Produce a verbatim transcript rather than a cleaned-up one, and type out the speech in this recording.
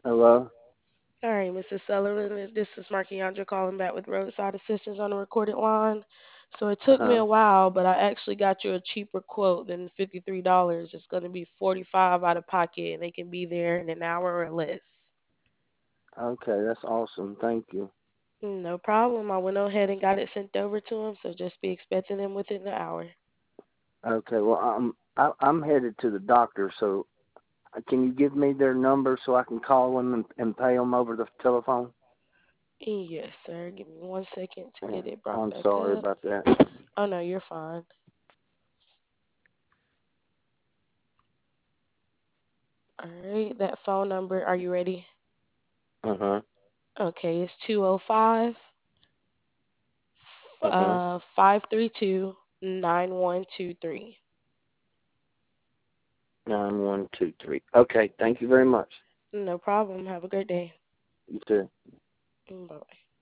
Hello? All right, Missus Sullivan, this is Markiandra calling back with Roadside Assistance on the recorded line. So it took me Uh-huh. a while, but I actually got you a cheaper quote than fifty-three dollars. It's going to be forty-five dollars out of pocket, and they can be there in an hour or less. Okay, that's awesome. Thank you. No problem. I went ahead and got it sent over to them, so just be expecting them within the hour. Okay, well, I'm I, I'm headed to the doctor, so uh, can you give me their number so I can call them and, and pay them over the telephone? Yes, sir. Give me one second to Yeah, get it brought I'm back sorry up. about that. Oh, no, you're fine. All right, that phone number, are you ready? Uh-huh. Okay, it's two oh five Uh-huh. uh five three two nine one two three. Nine one two three. Okay, thank you very much. No problem. Have a great day. You too. Bye bye.